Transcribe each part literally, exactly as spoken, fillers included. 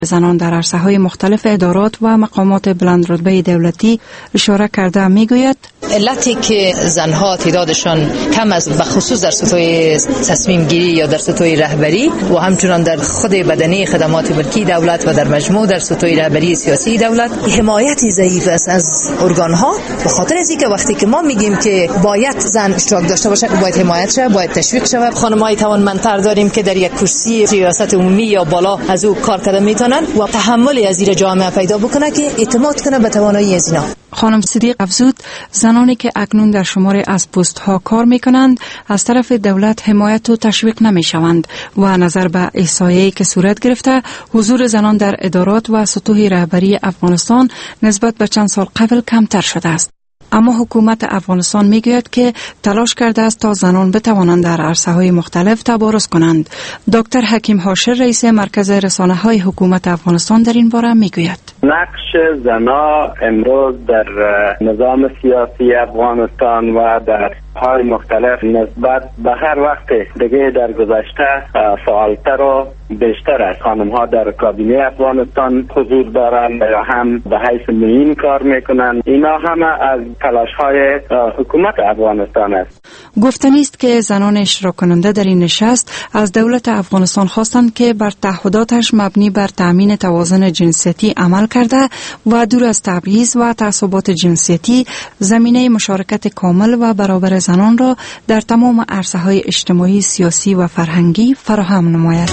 زنان در عرصه‌های مختلف ادارات و مقامات بلندرتبه دولتی اشاره کرده میگوید علتی که زنها تعدادشان کم است به خصوص در سطح تصمیم گیری یا در سطح رهبری و همچنان در خود بدنه خدمات ملکی دولت و در مجموع در سطح رهبری سیاسی دولت حمایت ضعیف است از ارگان ها. به خاطر از اینکه وقتی که ما میگیم که باید زن اشتراک داشته باشه باید حمایت شه، باید تشویق شه. خانم‌های توانمندتر داریم که در یک کرسی ریاست عمومی یا بالا از او کار کرده میتونن و تحمل از زیر جامعه پیدا بکنه که اعتماد کنه به توانایی از اینا. خانم صدیق افزود زنانی که اکنون در شماری از پست ها کار می کنند از طرف دولت حمایت و تشویق نمی شوند و نظر به احصایه‌ای که صورت گرفته حضور زنان در ادارات و سطوح رهبری افغانستان نسبت به چند سال قبل کمتر شده است. اما حکومت افغانستان میگوید که تلاش کرده است تا زنان بتوانند در عرصه‌های مختلف تبارز کنند. دکتر حکیم هاشر رئیس مرکز رسانه‌های حکومت افغانستان در این باره میگوید نقش زنان امروز در نظام سیاسی افغانستان و در های مختلف نسبت به هر وقت دیگه در گذشته فعالتر و بیشتر است. خانم ها در کابینه افغانستان حضور دارند یا هم به حیث معین کار میکنند. اینا همه از تلاش های حکومت افغانستان است. گفتنی است که زنان اشتراک کننده در این نشست از دولت افغانستان خواستند که بر تعهداتش مبنی بر تامین توازن جنسیتی عمل کرده و دور از تبعیض و تعصبات جنسیتی زمینه مشارکت کامل و برابر زنان را در تمام عرصه‌های اجتماعی، سیاسی و فرهنگی فراهم نماید.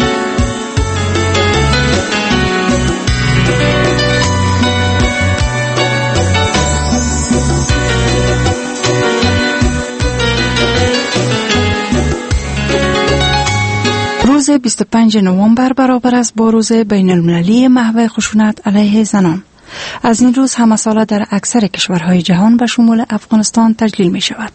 روز بیست و پنجم نوامبر برابر است با روز بین المللی محو خشونت علیه زنان. از این روز همه ساله در اکثر کشورهای جهان به شمول افغانستان تجلیل می شود.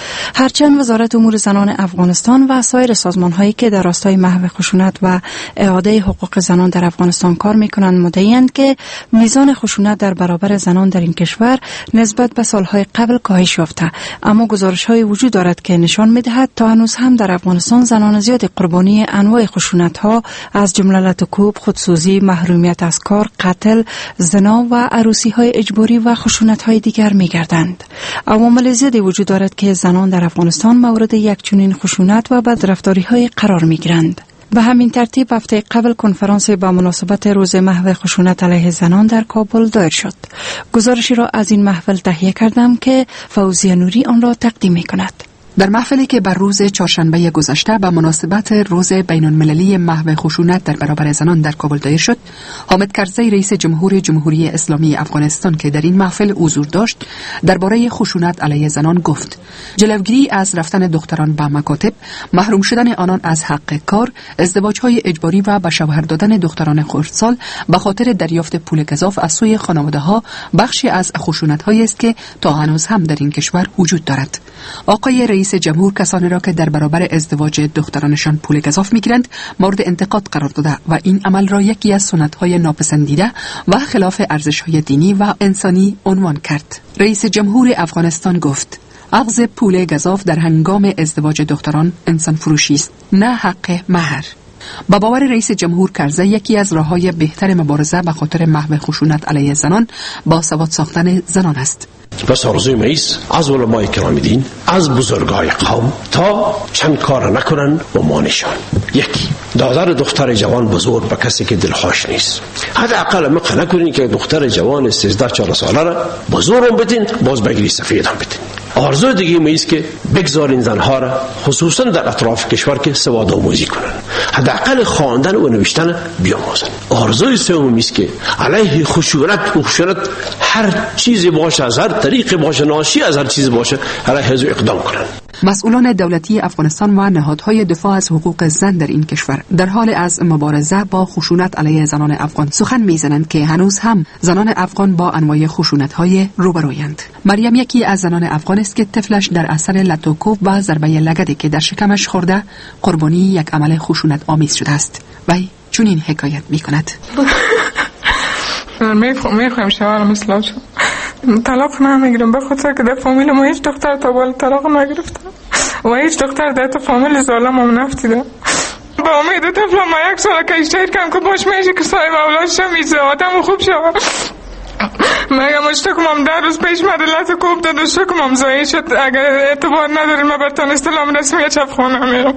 هرچند وزارت امور زنان افغانستان و سایر سازمان‌هایی که در راستای محو خشونت و اعاده حقوق زنان در افغانستان کار می‌کنند مدعی‌اند که میزان خشونت در برابر زنان در این کشور نسبت به سالهای قبل کاهش یافته، اما گزارش‌های وجود دارد که نشان می‌دهد تا هنوز هم در افغانستان زنان زیاد قربانی انواع خشونت‌ها از جمله لطوکوب، خودسوزی، محرومیت از کار، قتل، زنا و عروسی‌های اجباری و خشونت‌های دیگر می‌گردند. عوامل زیادی وجود دارد که زنان در افغانستان مورد یک چنین خشونت و بدرفتاری‌های قرار می‌گیرند. به همین ترتیب هفته قبل کنفرانس با مناسبت روز محو خشونت علیه زنان در کابل دایر شد. گزارشی را از این محفل تهیه کردم که فوزیه نوری آن را تقدیم می‌کند. در محفلی که بر روز چهارشنبه گذشته به مناسبت روز بین المللی محو خشونت در برابر زنان در کابل دایر شد، حامد کرزی رئیس جمهور جمهوری اسلامی افغانستان که در این محفل حضور داشت درباره خشونت علیه زنان گفت: جلوگیری از رفتن دختران به مکاتب، محروم شدن آنان از حق کار، ازدواج‌های اجباری و به شوهر دادن دختران خردسال به خاطر دریافت پول گزاف از سوی خانواده‌ها بخشی از خشونت‌هایی است که تا هنوز هم در این کشور وجود دارد. آقای رئیس جمهور کسانی را که در برابر ازدواج دخترانشان پول گزاف می‌گیرند مورد انتقاد قرار داده و این عمل را یکی از سنت‌های ناپسندیده و خلاف ارزش‌های دینی و انسانی عنوان کرد. رئیس جمهور افغانستان گفت: اخذ پول گزاف در هنگام ازدواج دختران انسان فروشی است، نه حق مهر. با باور رئیس جمهور کرزی یکی از راه‌های بهتر مبارزه به خاطر محو خشونت علیه زنان با سواد ساختن زنان است. بس آرزوی مایست از علمای کرام دین، از بزرگای قوم تا چند کار نکنن و مانشان. یکی، دادن دختر جوان بزرگ به کسی که دلخوش نیست. حداقل مقه نکنین که دختر جوان سیزده چهارده ساله را بزرگ بدین، باز بگیری سفید هم بدین. آرزوی دیگه مایست که بگذارین زنها را خصوصا در اطراف کشور که سواد آموزی کنن، حداقل خواندن و نوشتن بیاموزن. آرزوی سوم است که علیه خشونت و خشونت هر چیزی باشه، از هر طریقی باشه، ناشی از هر چیز باشه، علیه از اقدام کنن. مسئولان دولتی افغانستان و نهادهای دفاع از حقوق زن در این کشور در حال از مبارزه با خشونت علیه زنان افغان سخن میزنند که هنوز هم زنان افغان با انواع خشونت‌های روبرویند. مریم یکی از زنان افغان است که طفلش در اثر لطوکوب و ضربه لگدی که در شکمش خورده قربانی یک عمل خشونت آمیز شده است. وی چنین حکایت می‌کند: میخوایم شوهر مثل شد طلاق نمیگیرم به خاطر که در فامیل ما هیچ دختر تا بالا طلاق نگرفته و هیچ دختر در تو فامیل ظالم هم نفتیده. به به امید طفلم ما یک سال که اشتهید کم که باش میشه که صاحب اولاد شم ایزادم خوب شد. مگه مشتکم در روز پیش مدلت کوب داد و شکم زایی شد. اگر اعتبار نداریم من برتان استلام رسمی چپ خونه میرم.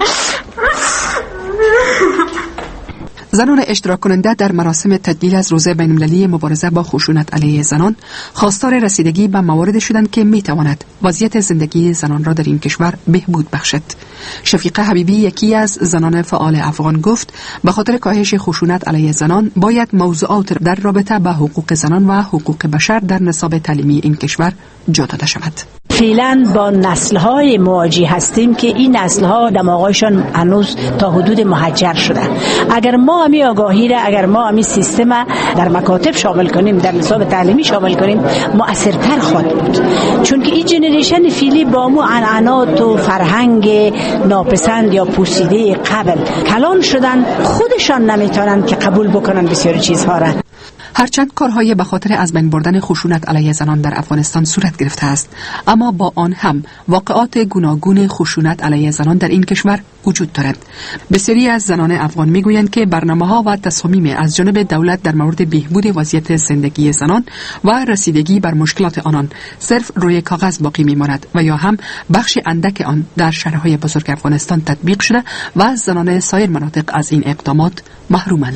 زنان اشتراک کننده در مراسم تدلیل از روز بین‌المللی مبارزه با خشونت علیه زنان خواستار رسیدگی به موارد شدند که می تواند وضعیت زندگی زنان را در این کشور بهبود بخشد. شفیقه حبیبی یکی از زنان فعال افغان گفت به خاطر کاهش خشونت علیه زنان باید موضوعات در رابطه با حقوق زنان و حقوق بشر در نصاب تعلیمی این کشور جا داده شود. فعلا با نسل‌های مواجه هستیم که این نسل‌ها دماغشان هنوز تا حدود محجر شده. اگر ما همی آگاهی را، اگر ما همی سیستم در مکاتب شامل کنیم، در نصاب تعلیمی شامل کنیم، مؤثرتر خواهد بود. چون که این جنریشن فعلی با مو عنعنات و فرهنگ ناپسند یا پوسیده قبل کلان شدن، خودشان نمیتونن که قبول بکنن بسیار چیزها را. هرچند کارهای به خاطر از بین بردن خشونت علیه زنان در افغانستان صورت گرفته است، اما با آن هم واقعات گوناگون خشونت علیه زنان در این کشور وجود دارد. بسیاری از زنان افغان میگویند که برنامه‌ها و تصامیم از جانب دولت در مورد بهبود وضعیت زندگی زنان و رسیدگی بر مشکلات آنان صرف روی کاغذ باقی میماند و یا هم بخش اندک آن در شهرهای بزرگ افغانستان تطبیق شده و زنان سایر مناطق از این اقدامات محرومند.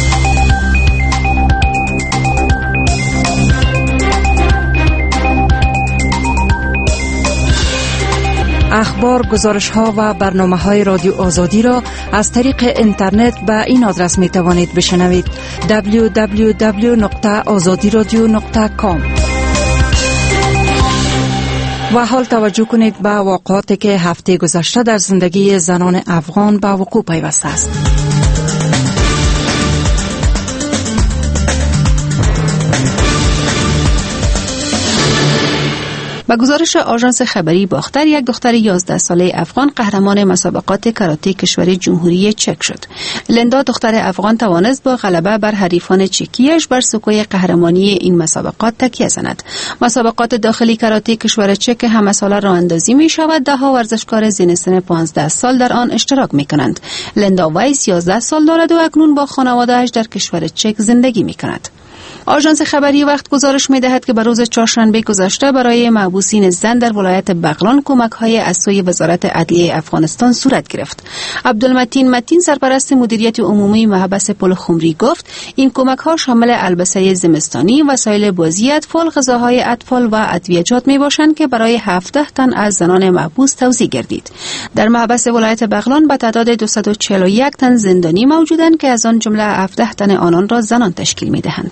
اخبار، گزارش‌ها و برنامه‌های رادیو آزادی را از طریق اینترنت به این آدرس می توانید بشنوید: دبلیو دبلیو دبلیو نقطه آزادی رادیو نقطه کام. و حال توجه کنید به واقعاتی که هفته گذشته در زندگی زنان افغان به وقوع پیوسته است. با گزارش آژانس خبری باختر، یک دختر یازده ساله افغان قهرمان مسابقات کاراته کشور جمهوری چک شد. لندا دختر افغان توانست با غلبه بر حریفان چکیش بر سکوی قهرمانی این مسابقات تکیه زند. مسابقات داخلی کاراته کشور چک همه ساله راه اندازی می شود. ده ها ورزشکار زیر سن پانزده سال در آن اشتراک می کنند. لندا وایس یازده سال دارد و اکنون با خانواده‌اش در کشور چک زندگی می کند. آژانس خبری وقت گزارش می‌دهد که بر روز چهارشنبه گذشته برای محبوسین زن در ولایت بغلان کمک‌های از سوی وزارت عدلیه افغانستان صورت گرفت. عبدالمتین متین سرپرست مدیریت عمومی محبس پل خمری گفت این کمک‌ها شامل البسه زمستانی، وسایل بازی اطفال، غذاهای اطفال و ادویه‌جات می‌باشند که برای هفده تن از زنان محبوس توزیع گردید. در محبس ولایت بغلان به تعداد دویست و چهل و یک تن زندانی موجودند که از آن جمله هفده تن آنان را زنان تشکیل می‌دهند.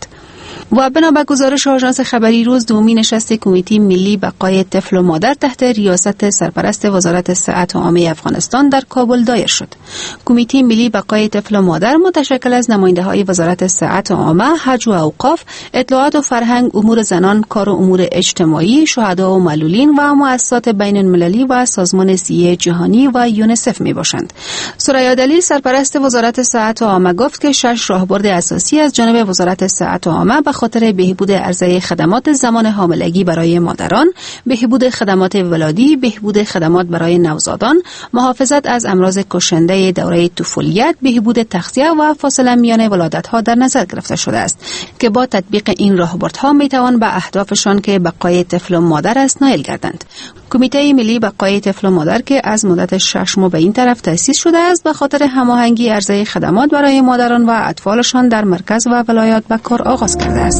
و بنا به گزارش آژانس خبری روز دومی نشست کمیته ملی بقای طفل و مادر تحت ریاست سرپرست وزارت صحت عامه افغانستان در کابل دایر شد. کمیته ملی بقای طفل و مادر متشکل از نماینده‌های وزارت صحت عامه، حج و اوقاف، اطلاعات و فرهنگ، امور زنان، کار و امور اجتماعی، شهدا و معلولین و مؤسسات بین المللی و سازمان صحی جهانی و یونیسف می باشند. ثریا دلی سرپرست وزارت صحت عامه گفت که شش راهبرد اساسی از جانب وزارت صحت عامه به خاطر بهبود عرضه خدمات زمان حاملگی برای مادران، بهبود خدمات ولادی، بهبود خدمات برای نوزادان، محافظت از امراض کشنده دوره طفولیت، بهبود تغذیه و فاصله میان ولادت‌ها در نظر گرفته شده است که با تطبیق این راهبردها میتوان به اهدافشان که بقای طفل و مادر است نائل گردند. کمیته ملی بقای طفل و مادر که از مدت شش ماه به این طرف تأسیس شده است به خاطر هماهنگی عرضه خدمات برای مادران و اطفالشان در مرکز و ولایات به کار آغاز کرده است.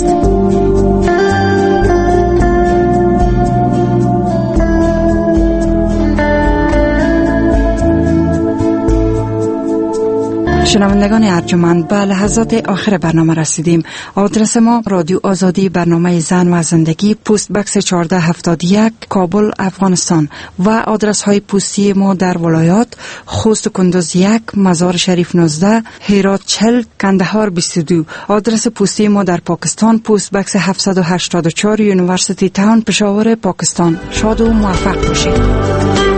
شنوندگان ارجمند، به لحظات آخر برنامه رسیدیم. آدرس ما: رادیو آزادی، برنامه زن و زندگی، پست بکس چهارده هفتاد و یک، کابل، افغانستان. و آدرس های پستی ما در ولایات: خوست و کندوز یک، مزار شریف نوزده، هرات چهل، کندهار بیست و دو. آدرس پستی ما در پاکستان: پست بکس هفتصد و هشتاد و چهار، یونیورسیتی تاون، پشاور، پاکستان. شاد و موفق باشید.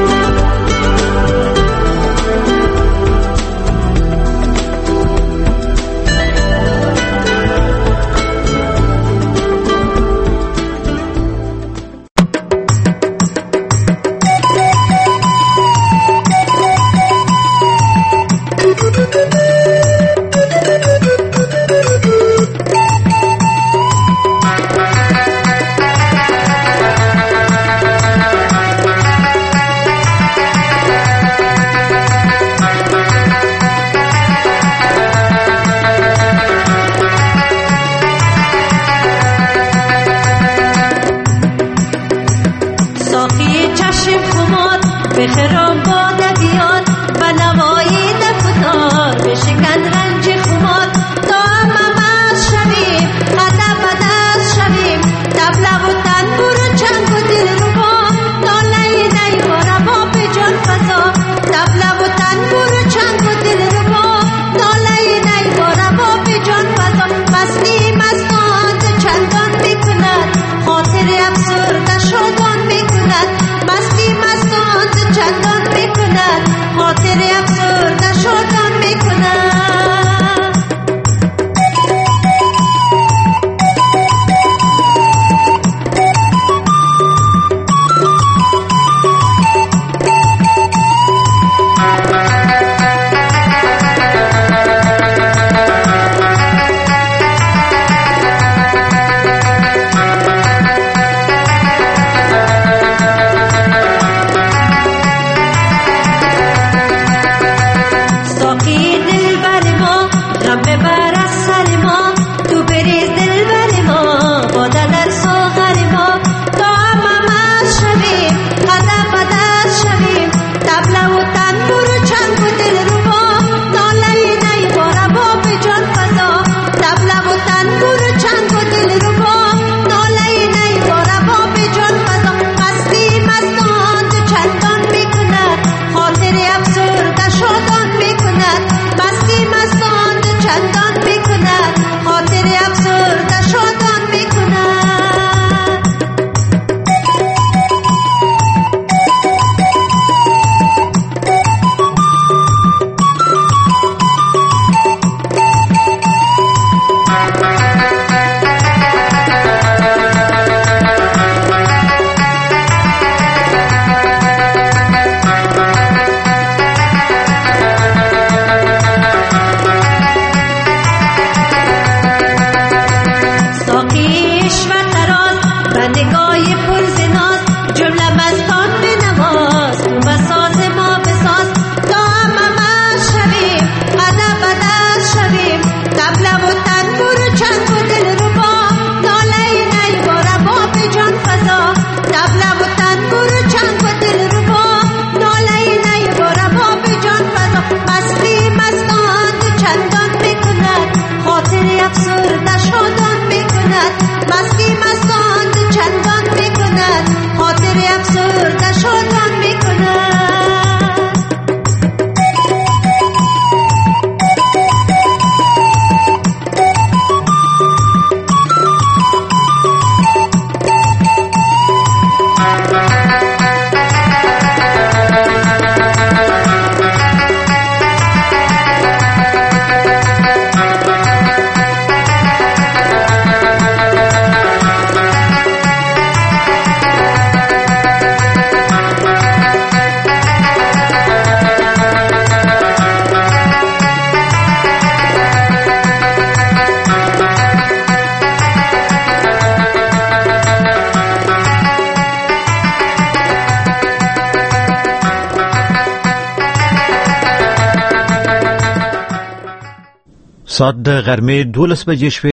ساعت د غرمې دولس بجې شوې.